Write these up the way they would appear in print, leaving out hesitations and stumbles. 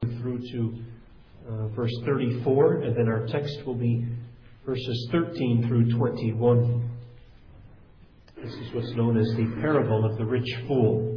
through to verse 34, and then our text will be verses 13 through 21. This is what's known as the parable of the rich fool.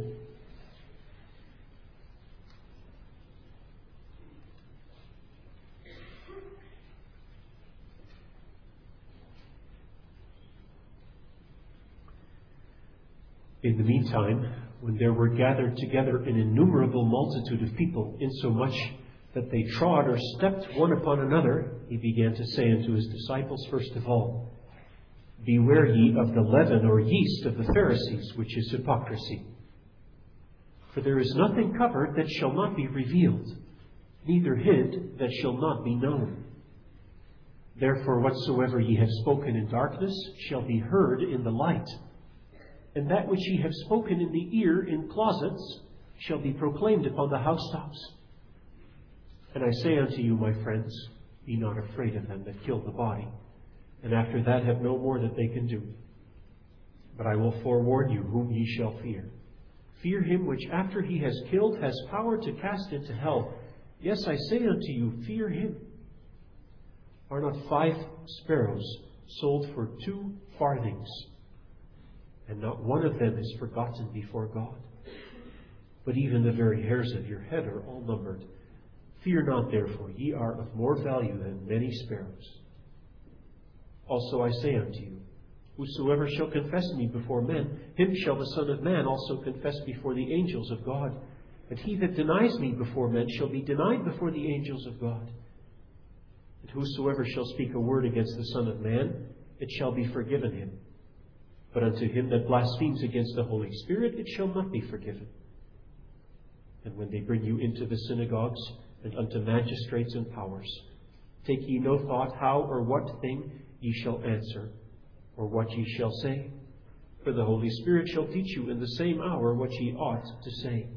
In the meantime, when there were gathered together an innumerable multitude of people, insomuch that they trod or stepped one upon another, he began to say unto his disciples, first of all, Beware ye of the leaven or yeast of the Pharisees, which is hypocrisy. For there is nothing covered that shall not be revealed, neither hid that shall not be known. Therefore whatsoever ye have spoken in darkness shall be heard in the light, and that which ye have spoken in the ear in closets shall be proclaimed upon the housetops. And I say unto you, my friends, be not afraid of them that kill the body, and after that have no more that they can do. But I will forewarn you whom ye shall fear. Fear him which after he has killed has power to cast into hell. Yes, I say unto you, fear him. Are not 5 sparrows sold for 2 farthings? And not one of them is forgotten before God. But even the very hairs of your head are all numbered. Fear not, therefore, ye are of more value than many sparrows. Also I say unto you, whosoever shall confess me before men, him shall the Son of Man also confess before the angels of God. And he that denies me before men shall be denied before the angels of God. And whosoever shall speak a word against the Son of Man, it shall be forgiven him. But unto him that blasphemes against the Holy Spirit, it shall not be forgiven. And when they bring you into the synagogues and unto magistrates and powers, take ye no thought how or what thing ye shall answer, or what ye shall say. For the Holy Spirit shall teach you in the same hour what ye ought to say.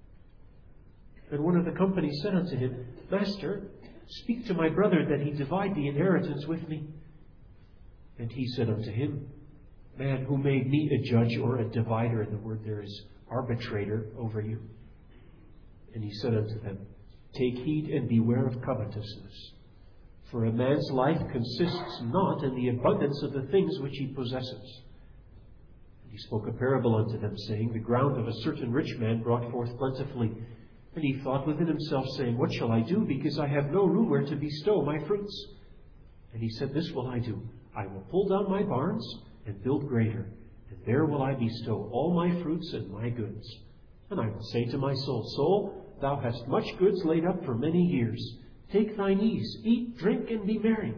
And one of the company said unto him, Master, speak to my brother that he divide the inheritance with me. And he said unto him, Man, who made me a judge or a divider? In the word there is arbitrator over you. And he said unto them, Take heed and beware of covetousness. For a man's life consists not in the abundance of the things which he possesses. And he spoke a parable unto them, saying, The ground of a certain rich man brought forth plentifully. And he thought within himself, saying, What shall I do, because I have no room where to bestow my fruits? And he said, This will I do. I will pull down my barns and build greater, and there will I bestow all my fruits and my goods. And I will say to my soul, Soul, thou hast much goods laid up for many years. Take thine ease, eat, drink, and be merry.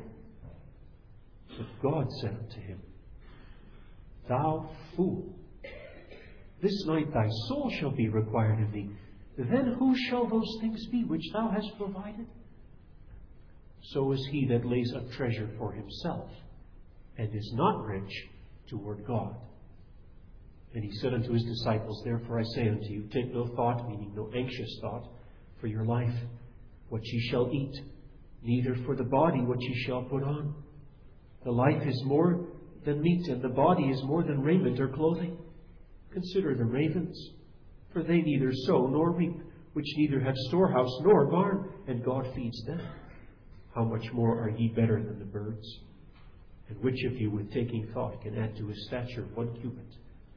But God said unto him, Thou fool, this night thy soul shall be required of thee. Then whose shall those things be which thou hast provided? So is he that lays up treasure for himself, and is not rich toward God. And he said unto his disciples, Therefore I say unto you, take no thought, meaning no anxious thought, for your life, what ye shall eat, neither for the body what ye shall put on. The life is more than meat, and the body is more than raiment or clothing. Consider the ravens, for they neither sow nor reap, which neither have storehouse nor barn, and God feeds them. How much more are ye better than the birds? And which of you, with taking thought, can add to his stature 1 cubit?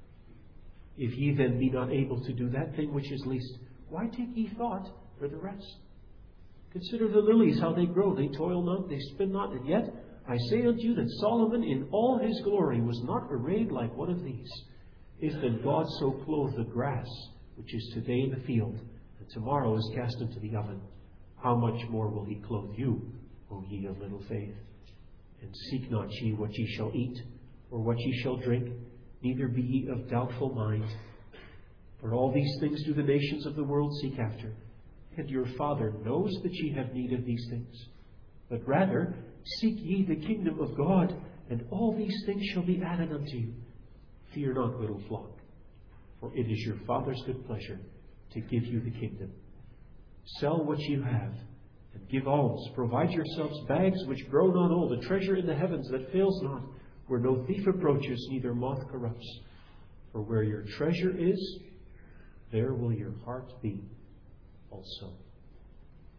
If ye then be not able to do that thing which is least, why take ye thought for the rest? Consider the lilies, how they grow. They toil not, they spin not. And yet I say unto you that Solomon in all his glory was not arrayed like one of these. If then God so clothe the grass, which is today in the field, and tomorrow is cast into the oven, how much more will he clothe you, O ye of little faith? And seek not ye what ye shall eat, or what ye shall drink, neither be ye of doubtful mind. For all these things do the nations of the world seek after, and your Father knows that ye have need of these things. But rather seek ye the kingdom of God, and all these things shall be added unto you. Fear not, little flock, for it is your Father's good pleasure to give you the kingdom. Sell what you have, and give alms. Provide yourselves bags which grow not old, a treasure in the heavens that fails not, where no thief approaches, neither moth corrupts. For where your treasure is, there will your heart be also.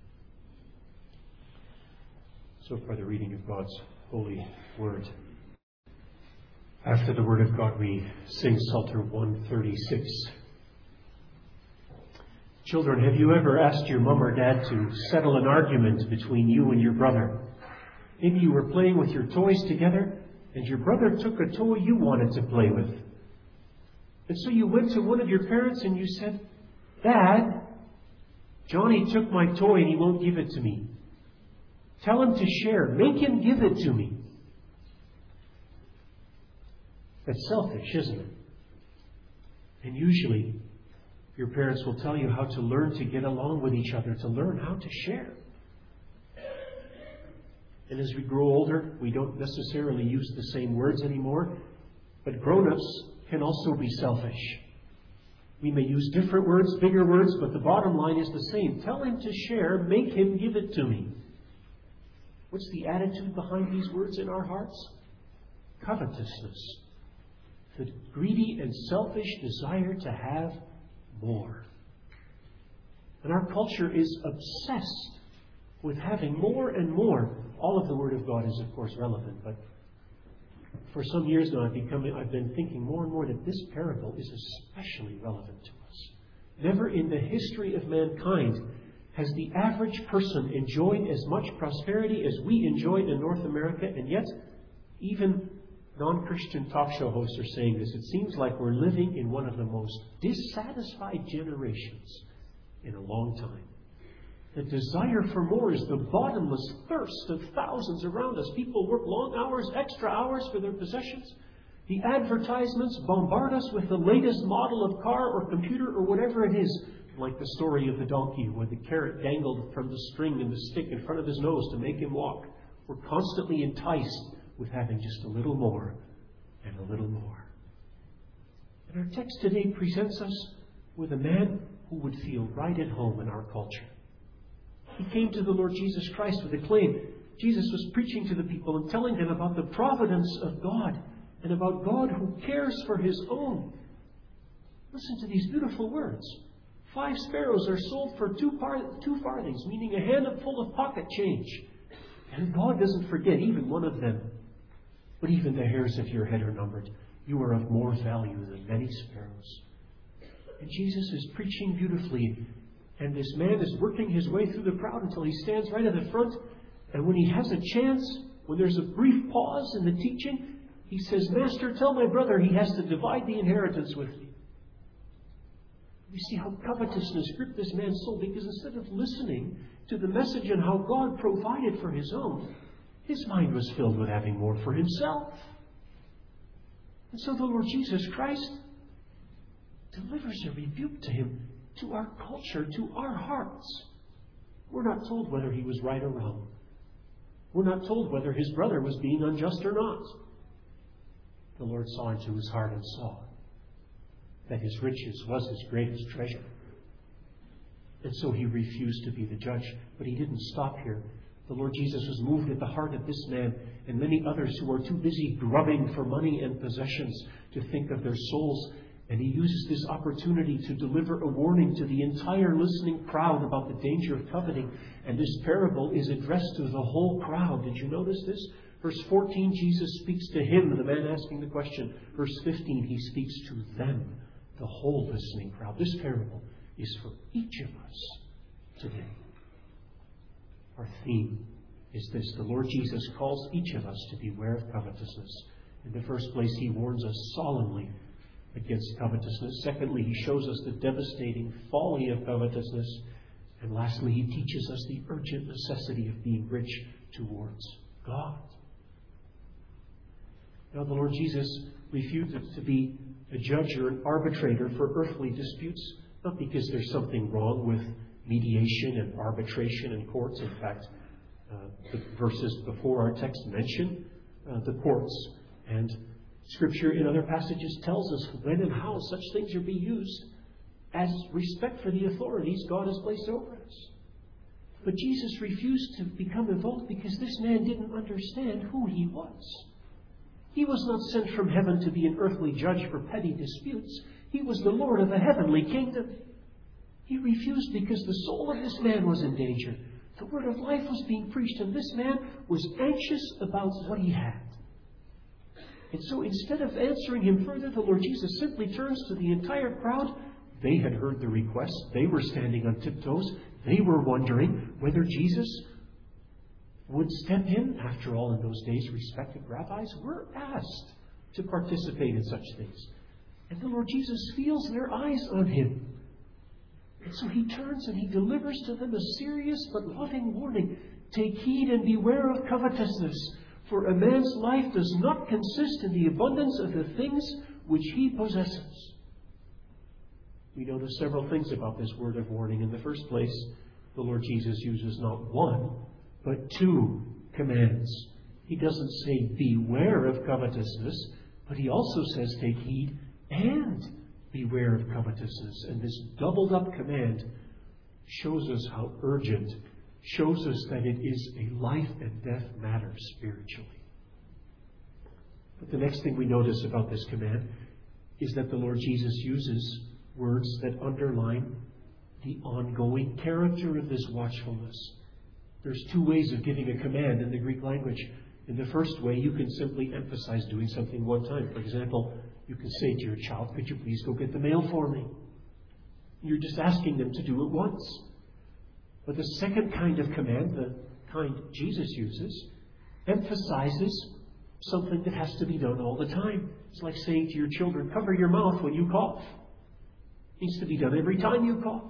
So far, the reading of God's holy word. After the word of God, we sing Psalter 136. Children, have you ever asked your mom or dad to settle an argument between you and your brother? Maybe you were playing with your toys together, and your brother took a toy you wanted to play with. And so you went to one of your parents and you said, "Dad, Johnny took my toy and he won't give it to me. Tell him to share. Make him give it to me." That's selfish, isn't it? And usually, your parents will tell you how to learn to get along with each other, to learn how to share. And as we grow older, we don't necessarily use the same words anymore, but grown-ups can also be selfish. We may use different words, bigger words, but the bottom line is the same. Tell him to share, make him give it to me. What's the attitude behind these words in our hearts? Covetousness. The greedy and selfish desire to have more. And our culture is obsessed with having more and more. All of the Word of God is, of course, relevant, but for some years now I've been thinking more and more that this parable is especially relevant to us. Never in the history of mankind has the average person enjoyed as much prosperity as we enjoyed in North America, and yet even non-Christian talk show hosts are saying this. It seems like we're living in one of the most dissatisfied generations in a long time. The desire for more is the bottomless thirst of thousands around us. People work long hours, extra hours for their possessions. The advertisements bombard us with the latest model of car or computer or whatever it is. Like the story of the donkey where the carrot dangled from the string and the stick in front of his nose to make him walk. We're constantly enticed with having just a little more and a little more. And our text today presents us with a man who would feel right at home in our culture. He came to the Lord Jesus Christ with a claim. Jesus was preaching to the people and telling them about the providence of God and about God who cares for His own. Listen to these beautiful words. 5 sparrows are sold for 2 farthings, meaning a handful of pocket change. And God doesn't forget even one of them. But even the hairs of your head are numbered. You are of more value than many sparrows. And Jesus is preaching beautifully. And this man is working his way through the crowd until he stands right at the front. And when he has a chance, when there's a brief pause in the teaching, he says, "Master, tell my brother he has to divide the inheritance with me." You see how covetousness gripped this man's soul, because instead of listening to the message on how God provided for His own, his mind was filled with having more for himself. And so the Lord Jesus Christ delivers a rebuke to him, to our culture, to our hearts. We're not told whether he was right or wrong. We're not told whether his brother was being unjust or not. The Lord saw into his heart and saw that his riches was his greatest treasure. And so he refused to be the judge. But he didn't stop here. The Lord Jesus was moved at the heart of this man and many others who are too busy grubbing for money and possessions to think of their souls. And he uses this opportunity to deliver a warning to the entire listening crowd about the danger of coveting. And this parable is addressed to the whole crowd. Did you notice this? Verse 14, Jesus speaks to him, the man asking the question. Verse 15, he speaks to them, the whole listening crowd. This parable is for each of us today. Our theme is this. The Lord Jesus calls each of us to beware of covetousness. In the first place, he warns us solemnly against covetousness. Secondly, he shows us the devastating folly of covetousness. And lastly, he teaches us the urgent necessity of being rich towards God. Now, the Lord Jesus refused to be a judge or an arbitrator for earthly disputes, not because there's something wrong with mediation and arbitration in courts. In fact, the verses before our text mention the courts. And Scripture in other passages tells us when and how such things are being used as respect for the authorities God has placed over us. But Jesus refused to become involved because this man didn't understand who he was. He was not sent from heaven to be an earthly judge for petty disputes. He was the Lord of a heavenly kingdom. He refused because the soul of this man was in danger. The word of life was being preached, and this man was anxious about what he had. And so instead of answering him further, the Lord Jesus simply turns to the entire crowd. They had heard the request. They were standing on tiptoes. They were wondering whether Jesus would step in. After all, in those days, respected rabbis were asked to participate in such things. And the Lord Jesus feels their eyes on him. And so he turns and he delivers to them a serious but loving warning. Take heed and beware of covetousness, for a man's life does not consist in the abundance of the things which he possesses. We notice several things about this word of warning. In the first place, the Lord Jesus uses not one, but two commands. He doesn't say beware of covetousness, but he also says take heed and beware of covetousness. And this doubled up command shows us how urgent, shows us that it is a life and death matter spiritually. But the next thing we notice about this command is that the Lord Jesus uses words that underline the ongoing character of this watchfulness. There's two ways of giving a command in the Greek language. In the first way, you can simply emphasize doing something one time. For example, you can say to your child, could you please go get the mail for me? You're just asking them to do it once. But the second kind of command, the kind Jesus uses, emphasizes something that has to be done all the time. It's like saying to your children, cover your mouth when you cough. It needs to be done every time you cough.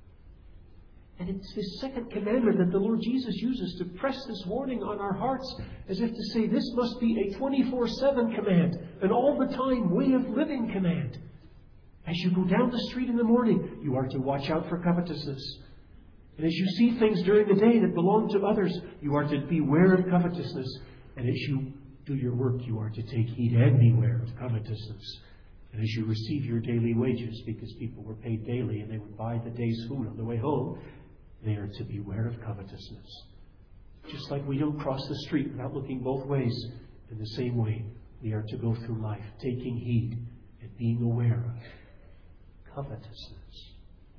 And it's this second commandment that the Lord Jesus uses to press this warning on our hearts, as if to say this must be a 24/7 command, an all-the-time way of living command. As you go down the street in the morning, you are to watch out for covetousness. And as you see things during the day that belong to others, you are to beware of covetousness. And as you do your work, you are to take heed and beware of covetousness. And as you receive your daily wages, because people were paid daily and they would buy the day's food on the way home, they are to beware of covetousness. Just like we don't cross the street without looking both ways, in the same way, we are to go through life taking heed and being aware of covetousness.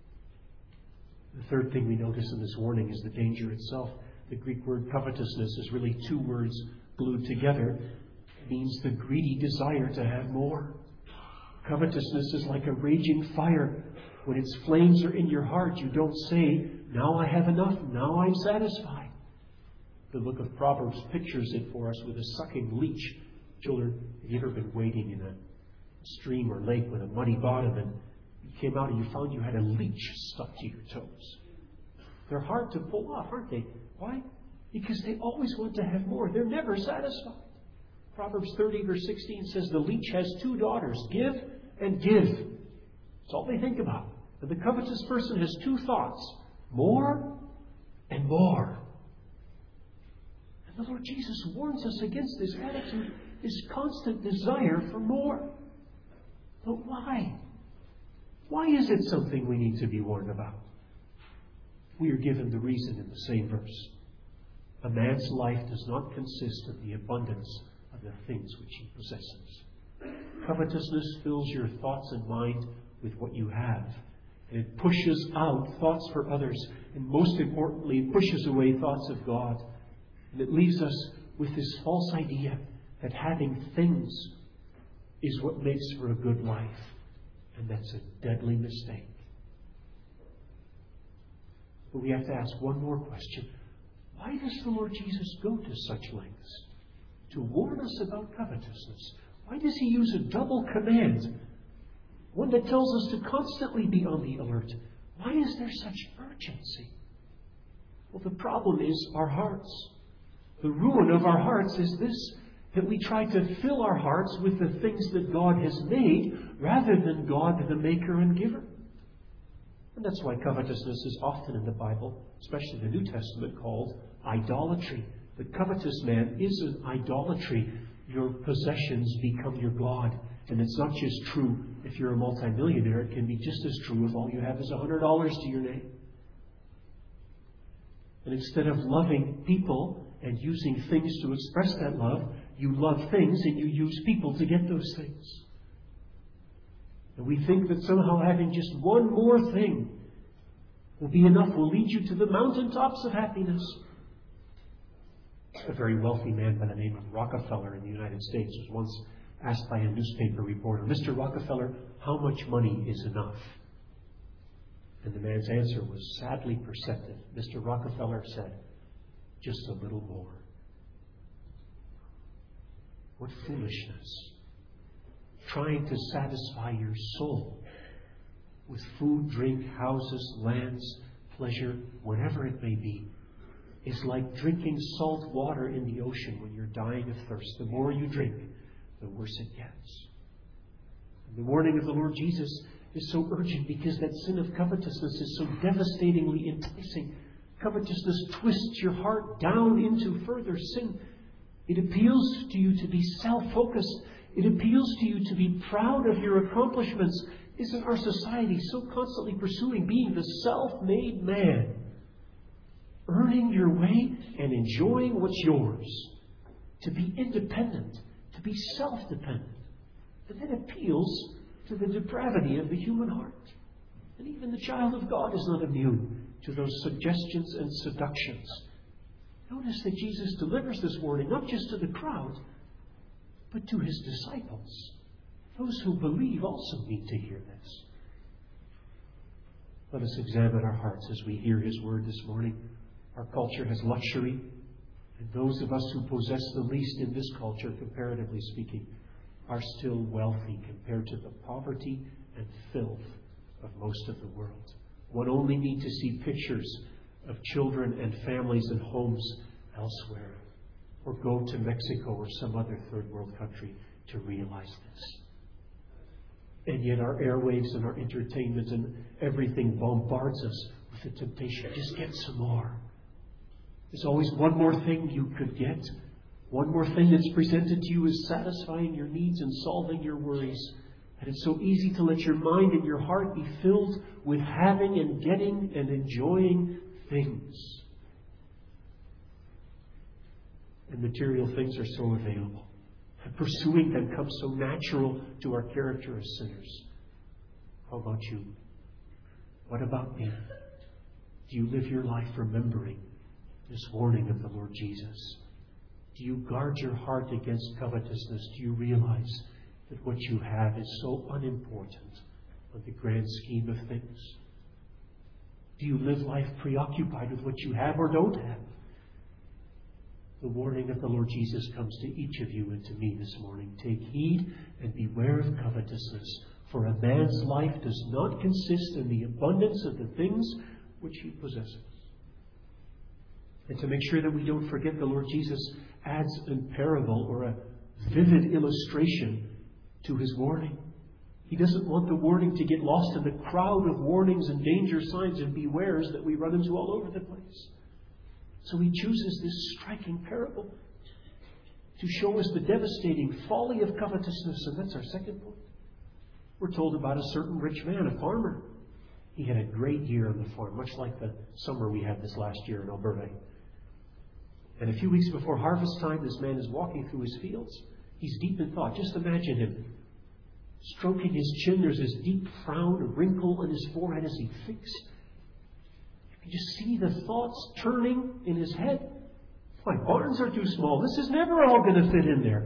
The third thing we notice in this warning is the danger itself. The Greek word covetousness is really two words glued together. It means the greedy desire to have more. Covetousness is like a raging fire. When its flames are in your heart, you don't say, now I have enough, now I'm satisfied. The book of Proverbs pictures it for us with a sucking leech. Children, have you ever been wading in a stream or lake with a muddy bottom and you came out and you found you had a leech stuck to your toes? They're hard to pull off, aren't they? Why? Because they always want to have more. They're never satisfied. Proverbs 30 verse 16 says the leech has two daughters, give and give. That's all they think about. And the covetous person has two thoughts, more and more. And the Lord Jesus warns us against this attitude, this constant desire for more. But why? Why is it something we need to be warned about? We are given the reason in the same verse. A man's life does not consist of the abundance of the things which he possesses. Covetousness fills your thoughts and mind with what you have. And it pushes out thoughts for others. And most importantly, it pushes away thoughts of God. And it leaves us with this false idea that having things is what makes for a good life. And that's a deadly mistake. But we have to ask one more question. Why does the Lord Jesus go to such lengths to warn us about covetousness? Why does he use a double command? One that tells us to constantly be on the alert. Why is there such urgency? Well, the problem is our hearts. The ruin of our hearts is this, that we try to fill our hearts with the things that God has made rather than God, the maker and giver. And that's why covetousness is often in the Bible, especially the New Testament, called idolatry. The covetous man is an idolatry. Your possessions become your God. And it's not just true if you're a multimillionaire. It can be just as true if all you have is $100 to your name. And instead of loving people and using things to express that love, you love things and you use people to get those things. And we think that somehow having just one more thing will be enough, will lead you to the mountaintops of happiness. A very wealthy man by the name of Rockefeller in the United States was once asked by a newspaper reporter, "Mr. Rockefeller, how much money is enough?" And the man's answer was sadly perceptive. Mr. Rockefeller said, "Just a little more." What foolishness. Trying to satisfy your soul with food, drink, houses, lands, pleasure, whatever it may be, is like drinking salt water in the ocean when you're dying of thirst. The more you drink, the worse it gets. And the warning of the Lord Jesus is so urgent because that sin of covetousness is so devastatingly enticing. Covetousness twists your heart down into further sin. It appeals to you to be self-focused. It appeals to you to be proud of your accomplishments. Isn't our society so constantly pursuing being the self-made man? Earning your way and enjoying what's yours. To be independent. To be self-dependent. And that appeals to the depravity of the human heart. And even the child of God is not immune to those suggestions and seductions. Notice that Jesus delivers this warning not just to the crowd, but to his disciples. Those who believe also need to hear this. Let us examine our hearts as we hear his word this morning. Our culture has luxury, and those of us who possess the least in this culture, comparatively speaking, are still wealthy compared to the poverty and filth of most of the world. One only needs to see pictures of children and families and homes elsewhere, or go to Mexico or some other third world country to realize this. And yet our airwaves and our entertainment and everything bombards us with the temptation. Just get some more. There's always one more thing you could get. One more thing that's presented to you as satisfying your needs and solving your worries. And it's so easy to let your mind and your heart be filled with having and getting and enjoying things. And material things are so available. And pursuing them comes so natural to our character as sinners. How about you? What about me? Do you live your life remembering this warning of the Lord Jesus? Do you guard your heart against covetousness? Do you realize that what you have is so unimportant on the grand scheme of things? Do you live life preoccupied with what you have or don't have? The warning of the Lord Jesus comes to each of you and to me this morning. Take heed and beware of covetousness, for a man's life does not consist in the abundance of the things which he possesses. And to make sure that we don't forget, the Lord Jesus adds a parable or a vivid illustration to his warning. He doesn't want the warning to get lost in the crowd of warnings and danger signs and bewares that we run into all over the place. So he chooses this striking parable to show us the devastating folly of covetousness. And that's our second point. We're told about a certain rich man, a farmer. He had a great year on the farm, much like the summer we had this last year in Alberta. And a few weeks before harvest time, this man is walking through his fields. He's deep in thought. Just imagine him stroking his chin. There's this deep frown, a wrinkle on his forehead as he thinks. You can just see the thoughts turning in his head. My barns are too small. This is never all going to fit in there.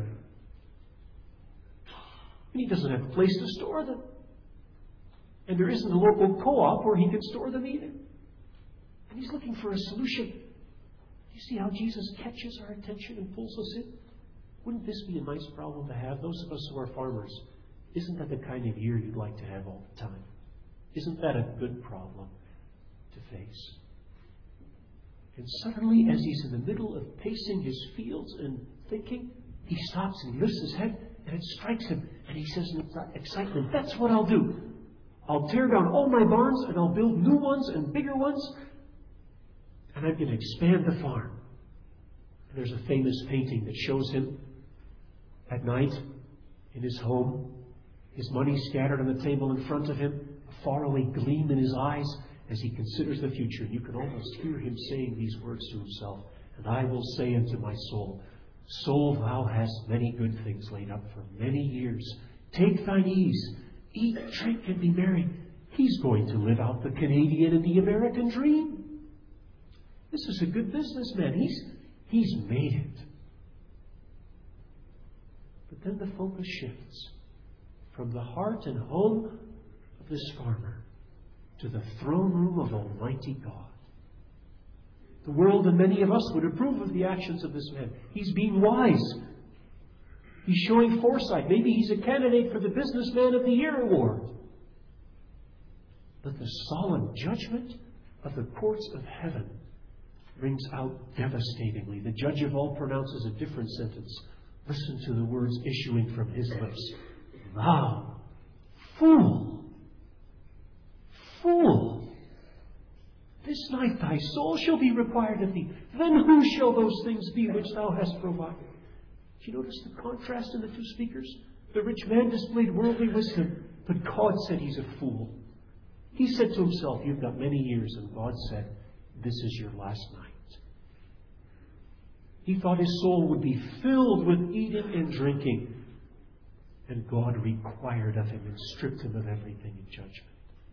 And he doesn't have a place to store them. And there isn't a local co-op where he can store them either. And he's looking for a solution. Do you see how Jesus catches our attention and pulls us in? Wouldn't this be a nice problem to have? Those of us who are farmers, isn't that the kind of year you'd like to have all the time? Isn't that a good problem to face? And suddenly, as he's in the middle of pacing his fields and thinking, he stops and lifts his head, and it strikes him. And he says in excitement, "That's what I'll do. I'll tear down all my barns and I'll build new ones and bigger ones. And I'm going to expand the farm." And there's a famous painting that shows him at night in his home, his money scattered on the table in front of him, a faraway gleam in his eyes as he considers the future. You can almost hear him saying these words to himself. "And I will say unto my soul, Soul, thou hast many good things laid up for many years. Take thine ease. Eat, drink, and be merry. He's going to live out the Canadian and the American dream. This is a good businessman. He's made it. But then the focus shifts from the heart and home of this farmer to the throne room of Almighty God. The world and many of us would approve of the actions of this man. He's being wise. He's showing foresight. Maybe he's a candidate for the Businessman of the Year award. But the solemn judgment of the courts of heaven rings out devastatingly. The judge of all pronounces a different sentence. Listen to the words issuing from his lips. Thou fool! Fool! This night thy soul shall be required of thee. Then who shall those things be which thou hast provided? Do you notice the contrast in the two speakers? The rich man displayed worldly wisdom, but God said he's a fool. He said to himself, you've got many years, and God said, this is your last night. He thought his soul would be filled with eating and drinking, and God required of him and stripped him of everything in judgment.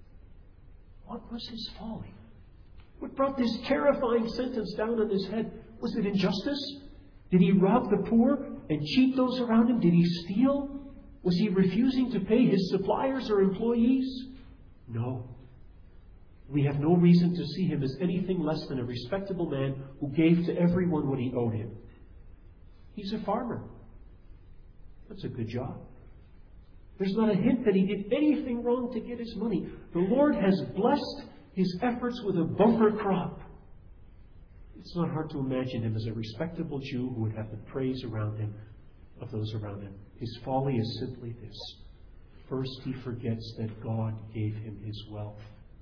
What was his folly? What brought this terrifying sentence down on his head? Was it injustice? Did he rob the poor and cheat those around him? Did he steal? Was he refusing to pay his suppliers or employees? No. We have no reason to see him as anything less than a respectable man who gave to everyone what he owed him. He's a farmer. That's a good job. There's not a hint that he did anything wrong to get his money. The Lord has blessed his efforts with a bumper crop. It's not hard to imagine him as a respectable Jew who would have the praise around him of those around him. His folly is simply this. First, he forgets that God gave him his wealth.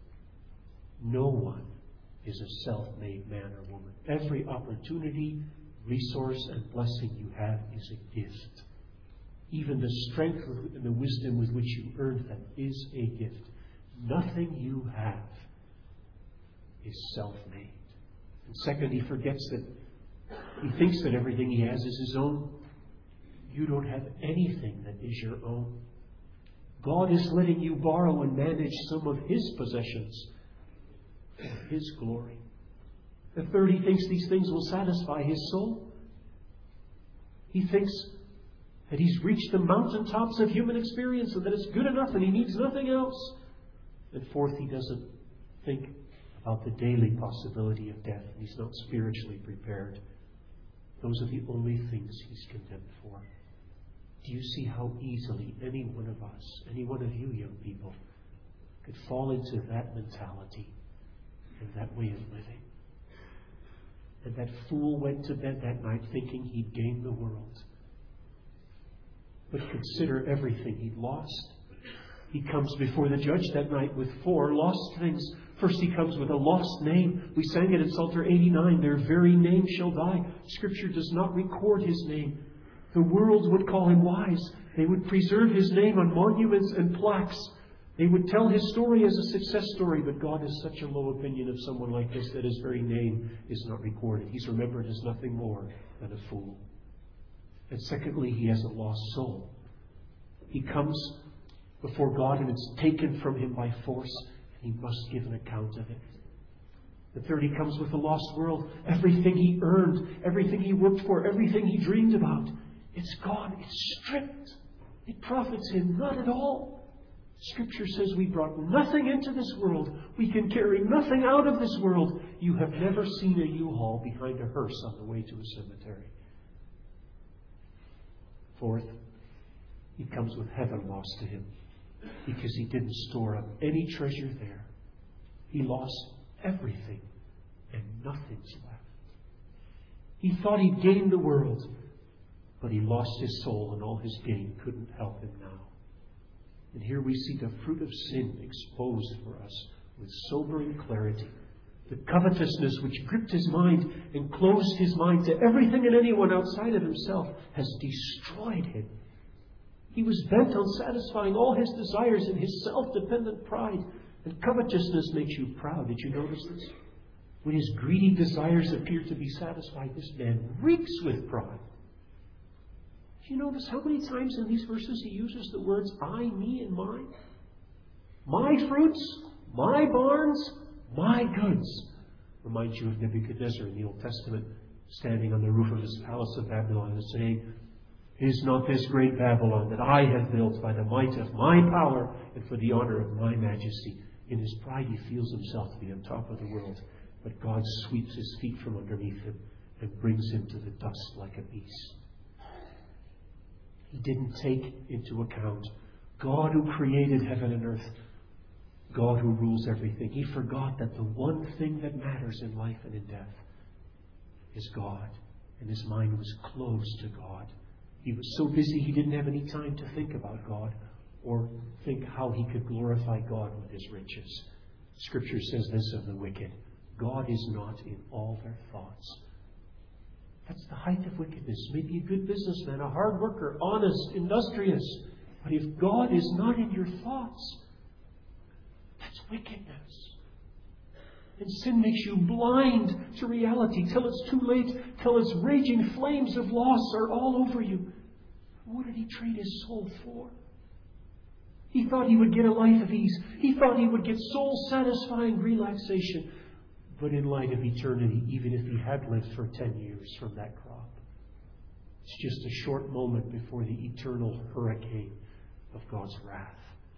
No one is a self-made man or woman. Every opportunity, resource, and blessing you have is a gift. Even the strength and the wisdom with which you earned them is a gift. Nothing you have is self-made. And second, he forgets that he thinks that everything he has is his own. You don't have anything that is your own. God is letting you borrow and manage some of his possessions for his glory. The third, he thinks these things will satisfy his soul. He thinks that he's reached the mountaintops of human experience and that it's good enough and he needs nothing else. And fourth, he doesn't think about the daily possibility of death. He's not spiritually prepared. Those are the only things he's condemned for. Do you see how easily any one of us, any one of you young people, could fall into that mentality and that way of living? And that fool went to bed that night thinking he'd gained the world. But consider everything he'd lost. He comes before the judge that night with 4 lost things. First, he comes with a lost name. We sang it in Psalter 89, their very name shall die. Scripture does not record his name. The world would call him wise. They would preserve his name on monuments and plaques. They would tell his story as a success story, but God has such a low opinion of someone like this that his very name is not recorded. He's remembered as nothing more than a fool. And secondly, he has a lost soul. He comes before God and it's taken from him by force, and he must give an account of it. The third, he comes with a lost world. Everything he earned, everything he worked for, everything he dreamed about, it's gone. It's stripped. It profits him not at all. Scripture says we brought nothing into this world. We can carry nothing out of this world. You have never seen a U-Haul behind a hearse on the way to a cemetery. Fourth, he comes with heaven lost to him because he didn't store up any treasure there. He lost everything and nothing's left. He thought he'd gained the world, but he lost his soul, and all his gain couldn't help him now. And here we see the fruit of sin exposed for us with sobering clarity. The covetousness which gripped his mind and closed his mind to everything and anyone outside of himself has destroyed him. He was bent on satisfying all his desires in his self-dependent pride. And covetousness makes you proud. Did you notice this? When his greedy desires appear to be satisfied, this man reeks with pride. Do you notice how many times in these verses he uses the words I, me, and mine? My fruits, my barns, my goods. Reminds you of Nebuchadnezzar in the Old Testament, standing on the roof of his palace of Babylon and saying, Is not this great Babylon that I have built by the might of my power and for the honor of my majesty? In his pride he feels himself to be on top of the world, but God sweeps his feet from underneath him and brings him to the dust like a beast. He didn't take into account God who created heaven and earth, God who rules everything. He forgot that the one thing that matters in life and in death is God, and his mind was closed to God. He was so busy he didn't have any time to think about God or think how he could glorify God with his riches. Scripture says this of the wicked: God is not in all their thoughts. That's the height of wickedness. Maybe a good businessman, a hard worker, honest, industrious. But if God is not in your thoughts, that's wickedness. And sin makes you blind to reality till it's too late, till its raging flames of loss are all over you. What did he trade his soul for? He thought he would get a life of ease. He thought he would get soul-satisfying relaxation. But in light of eternity, even if he had lived for 10 years from that crop, it's just a short moment before the eternal hurricane of God's wrath.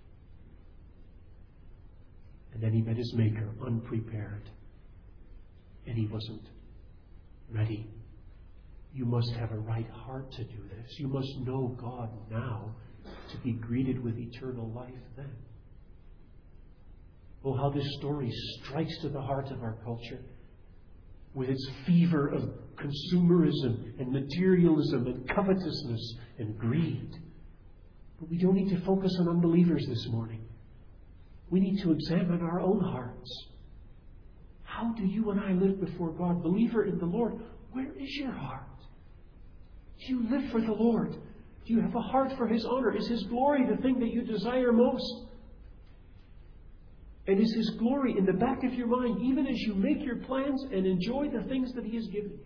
And then he met his Maker unprepared. And he wasn't ready. You must have a right heart to do this. You must know God now to be greeted with eternal life then. Oh, how this story strikes to the heart of our culture with its fever of consumerism and materialism and covetousness and greed. But we don't need to focus on unbelievers this morning. We need to examine our own hearts. How do you and I live before God? Believer in the Lord, where is your heart? Do you live for the Lord? Do you have a heart for His honor? Is His glory the thing that you desire most? And is His glory in the back of your mind, even as you make your plans and enjoy the things that He has given you?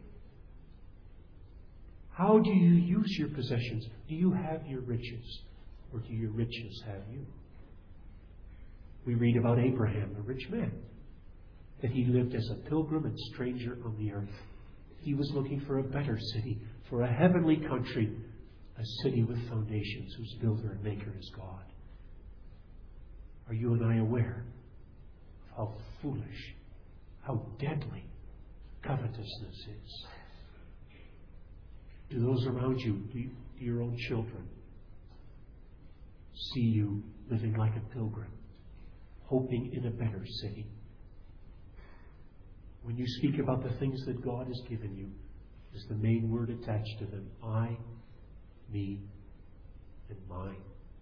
How do you use your possessions? Do you have your riches? Or do your riches have you? We read about Abraham, a rich man, that he lived as a pilgrim and stranger on the earth. He was looking for a better city, for a heavenly country, a city with foundations whose builder and maker is God. Are you and I aware of how foolish, how deadly covetousness is? Do those around you, do your own children, see you living like a pilgrim, hoping in a better city? When you speak about the things that God has given you, is the main word attached to them: I, me, and mine.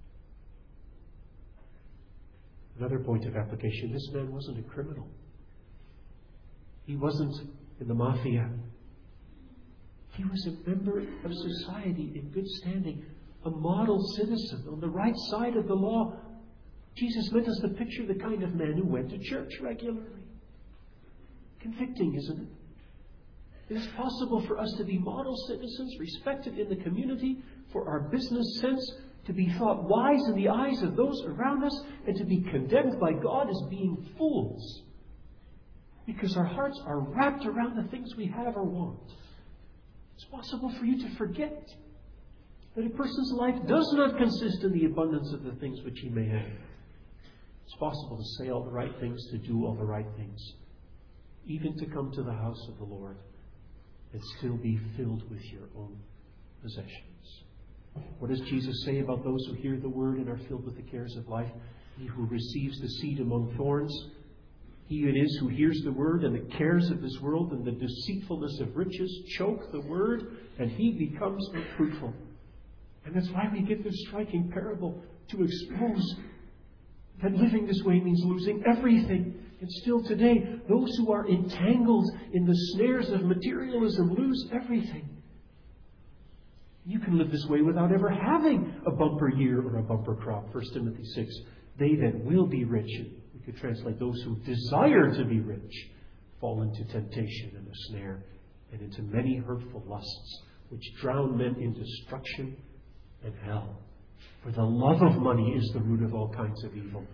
Another point of application: this man wasn't a criminal. He wasn't in the mafia. He was a member of society in good standing, a model citizen on the right side of the law. Jesus meant us to picture the kind of man who went to church regularly. Convicting, isn't it? It is possible for us to be model citizens, respected in the community, for our business sense to be thought wise in the eyes of those around us, and to be condemned by God as being fools, because our hearts are wrapped around the things we have or want. It's possible for you to forget that a person's life does not consist in the abundance of the things which he may have. It's possible to say all the right things, to do all the right things, even to come to the house of the Lord and still be filled with your own possessions. What does Jesus say about those who hear the word and are filled with the cares of life? He who receives the seed among thorns, he it is who hears the word, and the cares of this world and the deceitfulness of riches choke the word, and he becomes unfruitful. And that's why we get this striking parable, to expose that living this way means losing everything. And still today, those who are entangled in the snares of materialism lose everything. You can live this way without ever having a bumper year or a bumper crop. 1 Timothy 6, they that will be rich, we could translate those who desire to be rich, fall into temptation and a snare, and into many hurtful lusts, which drown men in destruction and hell. For the love of money is the root of all kinds of evil.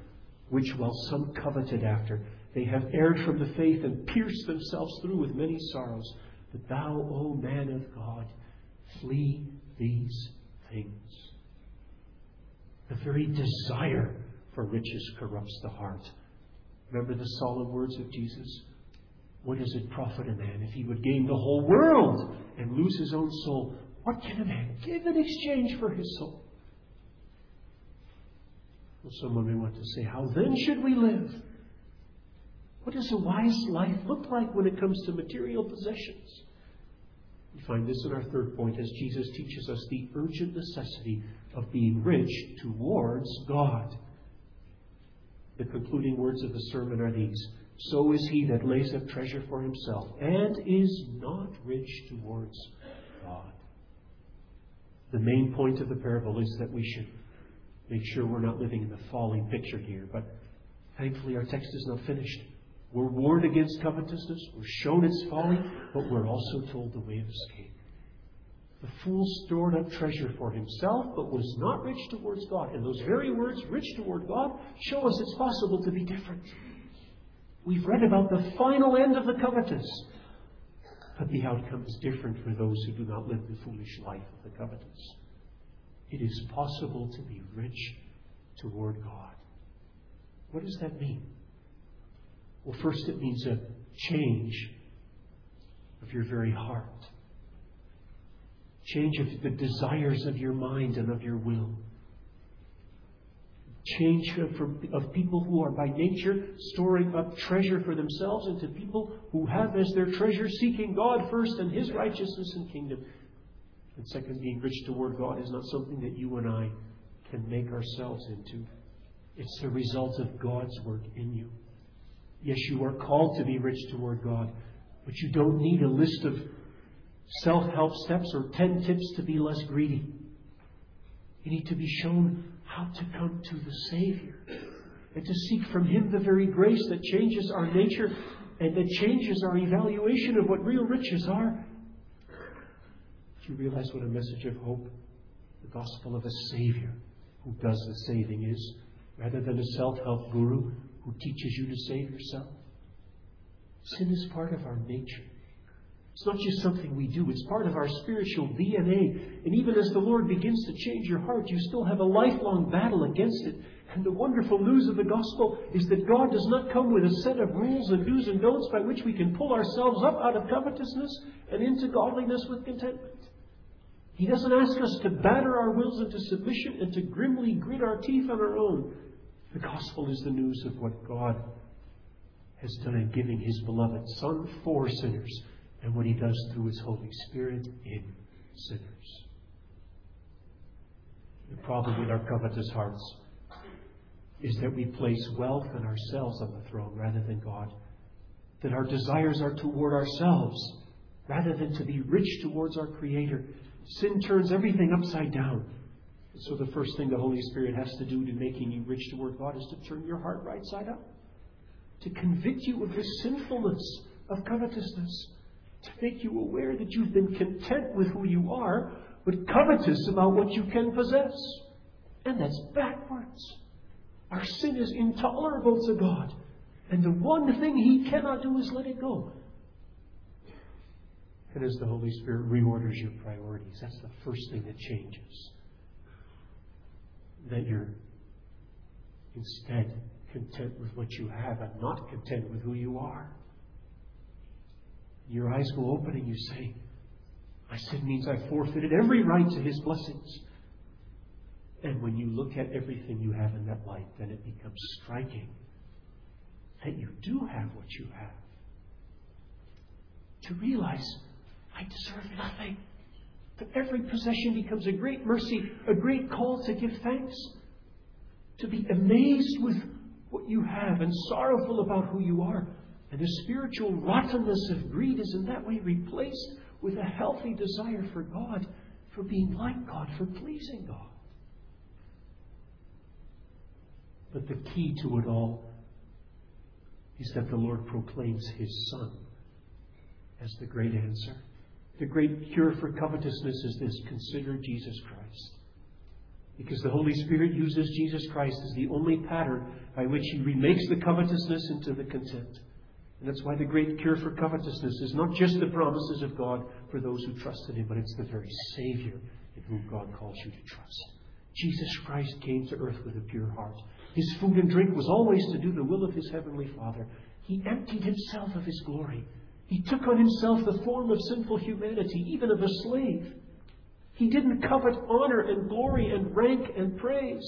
which while some coveted after, they have erred from the faith and pierced themselves through with many sorrows. But thou, O man of God, flee these things. The very desire for riches corrupts the heart. Remember the solemn words of Jesus? What does it profit a man if he would gain the whole world and lose his own soul? What can a man give in exchange for his soul? Well, someone may want to say, how then should we live? What does a wise life look like when it comes to material possessions? We find this in our third point as Jesus teaches us the urgent necessity of being rich towards God. The concluding words of the sermon are these: so is he that lays up treasure for himself and is not rich towards God. The main point of the parable is that we should make sure we're not living in the folly pictured here. But thankfully our text is not finished. We're warned against covetousness. We're shown its folly, but we're also told the way of escape. The fool stored up treasure for himself, but was not rich towards God. And those very words, rich toward God, show us it's possible to be different. We've read about the final end of the covetous, but the outcome is different for those who do not live the foolish life of the covetous. It is possible to be rich toward God. What does that mean? Well, first it means a change of your very heart. Change of the desires of your mind and of your will. Change of people who are by nature storing up treasure for themselves into people who have as their treasure seeking God first and His righteousness and kingdom. And second, being rich toward God is not something that you and I can make ourselves into. It's the result of God's work in you. Yes, you are called to be rich toward God, but you don't need a list of self-help steps or 10 tips to be less greedy. You need to be shown how to come to the Savior and to seek from Him the very grace that changes our nature and that changes our evaluation of what real riches are. Do you realize what a message of hope the gospel of a Savior who does the saving is, rather than a self-help guru who teaches you to save yourself? Sin is part of our nature. It's not just something we do. It's part of our spiritual DNA. And even as the Lord begins to change your heart, you still have a lifelong battle against it. And the wonderful news of the gospel is that God does not come with a set of rules and do's and don'ts by which we can pull ourselves up out of covetousness and into godliness with contentment. He doesn't ask us to batter our wills into submission and to grimly grit our teeth on our own. The gospel is the news of what God has done in giving His beloved Son for sinners, and what He does through His Holy Spirit in sinners. The problem with our covetous hearts is that we place wealth and ourselves on the throne rather than God. That our desires are toward ourselves rather than to be rich towards our Creator. Sin turns everything upside down. And so the first thing the Holy Spirit has to do to making you rich toward God is to turn your heart right side up. To convict you of the sinfulness of covetousness. To make you aware that you've been content with who you are, but covetous about what you can possess. And that's backwards. Our sin is intolerable to God. And the one thing He cannot do is let it go. And as the Holy Spirit reorders your priorities, that's the first thing that changes. That you're instead content with what you have and not content with who you are. Your eyes go open and you say, my sin means I forfeited every right to His blessings. And when you look at everything you have in that light, then it becomes striking that you do have what you have. To realize, I deserve nothing. That every possession becomes a great mercy, a great call to give thanks. To be amazed with what you have and sorrowful about who you are. And the spiritual rottenness of greed is in that way replaced with a healthy desire for God, for being like God, for pleasing God. But the key to it all is that the Lord proclaims His Son as the great answer. The great cure for covetousness is this: consider Jesus Christ. Because the Holy Spirit uses Jesus Christ as the only pattern by which He remakes the covetousness into the content. And that's why the great cure for covetousness is not just the promises of God for those who trust in Him, but it's the very Savior in whom God calls you to trust. Jesus Christ came to earth with a pure heart. His food and drink was always to do the will of His Heavenly Father. He emptied Himself of His glory. He took on Himself the form of sinful humanity, even of a slave. He didn't covet honor and glory and rank and praise.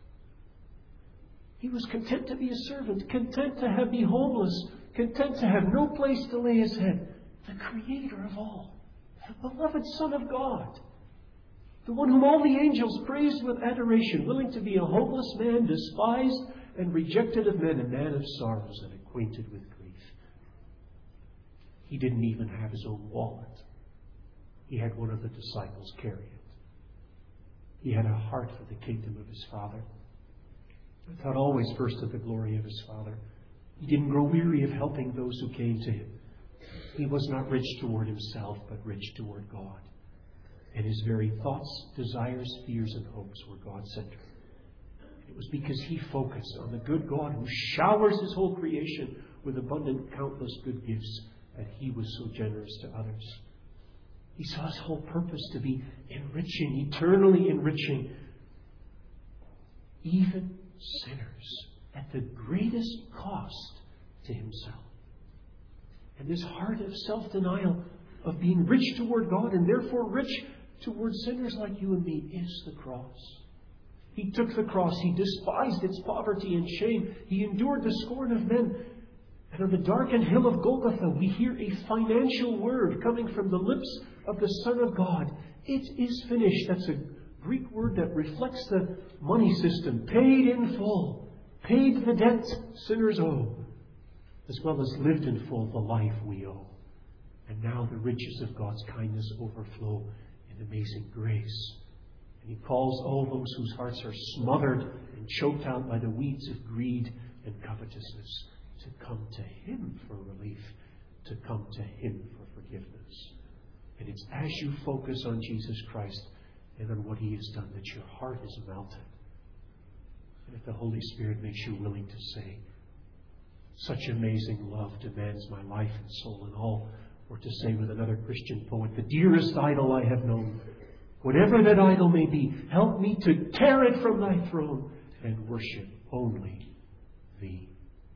He was content to be a servant, content to be homeless, content to have no place to lay His head. The Creator of all, the beloved Son of God, the one whom all the angels praised with adoration, willing to be a homeless man, despised and rejected of men, a man of sorrows and acquainted with grief. He didn't even have His own wallet. He had one of the disciples carry it. He had a heart for the kingdom of His Father. He thought always first of the glory of His Father. He didn't grow weary of helping those who came to Him. He was not rich toward Himself, but rich toward God. And His very thoughts, desires, fears, and hopes were God-centered. It was because He focused on the good God who showers His whole creation with abundant, countless good gifts that He was so generous to others. He saw His whole purpose to be enriching, eternally enriching, even sinners at the greatest cost to Himself. And this heart of self-denial, of being rich toward God and therefore rich toward sinners like you and me, is the cross. He took the cross. He despised its poverty and shame. He endured the scorn of men. And on the darkened hill of Golgotha, we hear a financial word coming from the lips of the Son of God. It is finished. That's a Greek word that reflects the money system. Paid in full. Paid the debt sinners owe, as well as lived in full the life we owe. And now the riches of God's kindness overflow in amazing grace. And He calls all those whose hearts are smothered and choked out by the weeds of greed and covetousness to come to Him for relief, to come to Him for forgiveness. And it's as you focus on Jesus Christ and on what He has done that your heart is melted. And if the Holy Spirit makes you willing to say, such amazing love demands my life and soul and all, or to say with another Christian poet, the dearest idol I have known, whatever that idol may be, help me to tear it from Thy throne and worship only Thee.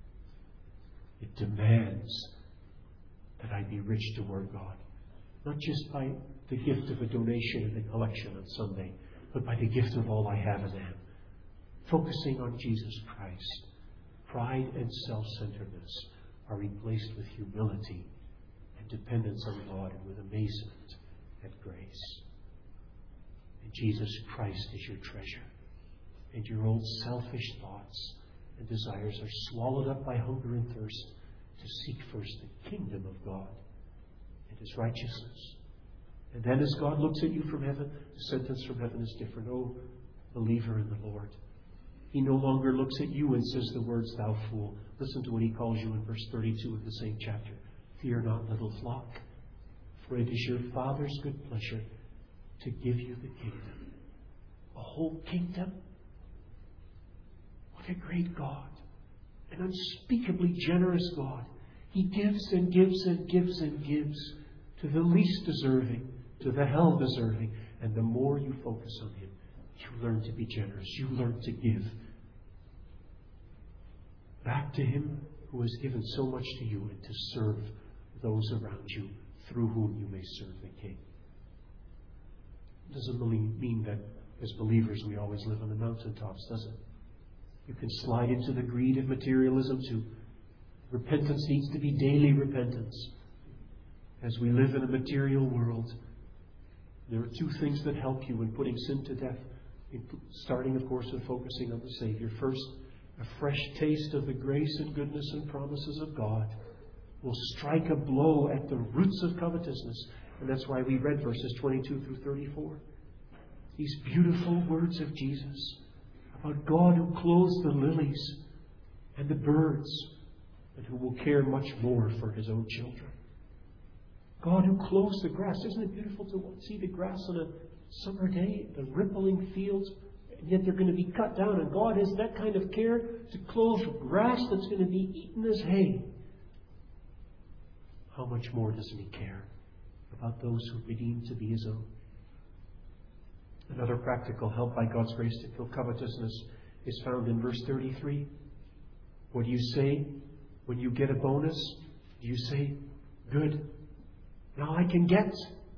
It demands that I be rich toward God, not just by the gift of a donation in the collection on Sunday, but by the gift of all I have in Him. Focusing on Jesus Christ, pride and self-centeredness are replaced with humility and dependence on God and with amazement and grace. And Jesus Christ is your treasure, and your old selfish thoughts and desires are swallowed up by hunger and thirst to seek first the kingdom of God and His righteousness. And then as God looks at you from heaven, the sentence from heaven is different. Oh, believer in the Lord. He no longer looks at you and says the words, thou fool. Listen to what He calls you in verse 32 of the same chapter. Fear not, little flock, for it is your Father's good pleasure to give you the kingdom. A whole kingdom? What a great God. An unspeakably generous God. He gives and gives and gives and gives to the least deserving, to the hell deserving. And the more you focus on Him, you learn to be generous. You learn to give back to Him who has given so much to you, and to serve those around you through whom you may serve the King. It doesn't really mean that as believers we always live on the mountaintops, does it? You can slide into the greed of materialism too. Repentance needs to be daily repentance. As we live in a material world, there are two things that help you in putting sin to death. Starting, of course, with focusing on the Savior. First, a fresh taste of the grace and goodness and promises of God will strike a blow at the roots of covetousness. And that's why we read verses 22 through 34. These beautiful words of Jesus about God who clothes the lilies and the birds, and who will care much more for His own children. God who clothes the grass. Isn't it beautiful to see the grass on a summer day, the rippling fields, And yet they're going to be cut down, and God has that kind of care to clothe grass that's going to be eaten as hay. How much more doesn't He care about those who are redeemed to be His own? Another practical help by God's grace to kill covetousness is found in verse 33. What do you say when you get a bonus? Do you say, good, now I can get?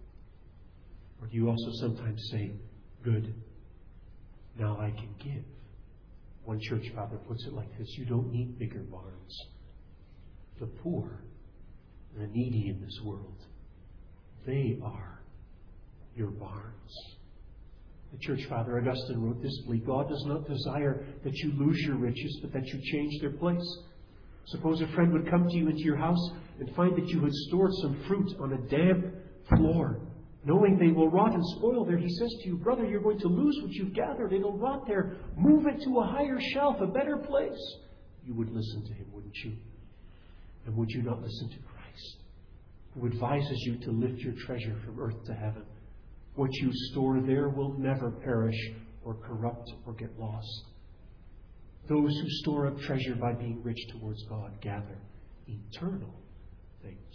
Or do you also sometimes say, good, now I can give? One church father puts it like this: you don't need bigger barns. The poor, the needy in this world, they are your barns. The church father Augustine wrote this plea: God does not desire that you lose your riches, but that you change their place. Suppose a friend would come to you into your house and find that you had stored some fruit on a damp floor. Knowing they will rot and spoil there, he says to you, brother, you're going to lose what you've gathered. It'll rot there. Move it to a higher shelf, a better place. You would listen to him, wouldn't you? And would you not listen to Christ, who advises you to lift your treasure from earth to heaven? What you store there will never perish or corrupt or get lost. Those who store up treasure by being rich towards God gather eternal things.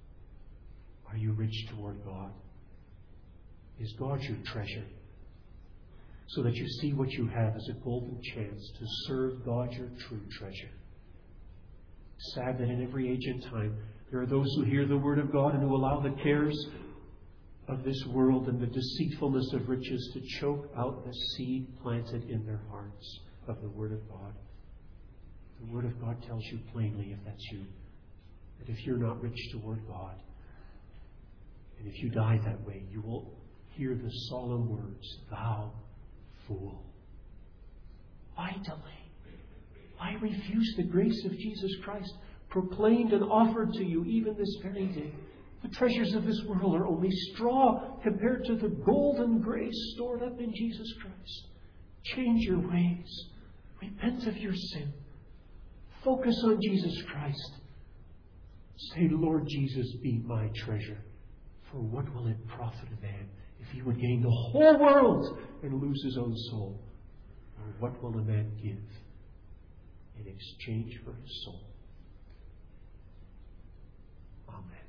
Are you rich toward God? Is God your treasure? So that you see what you have as a golden chance to serve God, your true treasure. Sad that in every age and time there are those who hear the Word of God and who allow the cares of this world and the deceitfulness of riches to choke out the seed planted in their hearts of the Word of God. The Word of God tells you plainly, if that's you, that if you're not rich toward God, and if you die that way, you will hear the solemn words, thou fool. Why delay? Why refuse the grace of Jesus Christ, proclaimed and offered to you even this very day? The treasures of this world are only straw compared to the golden grace stored up in Jesus Christ. Change your ways. Repent of your sin. Focus on Jesus Christ. Say, Lord Jesus, be my treasure. For what will it profit a man if he would gain the whole world and lose his own soul? Or what will a man give in exchange for his soul? Amen.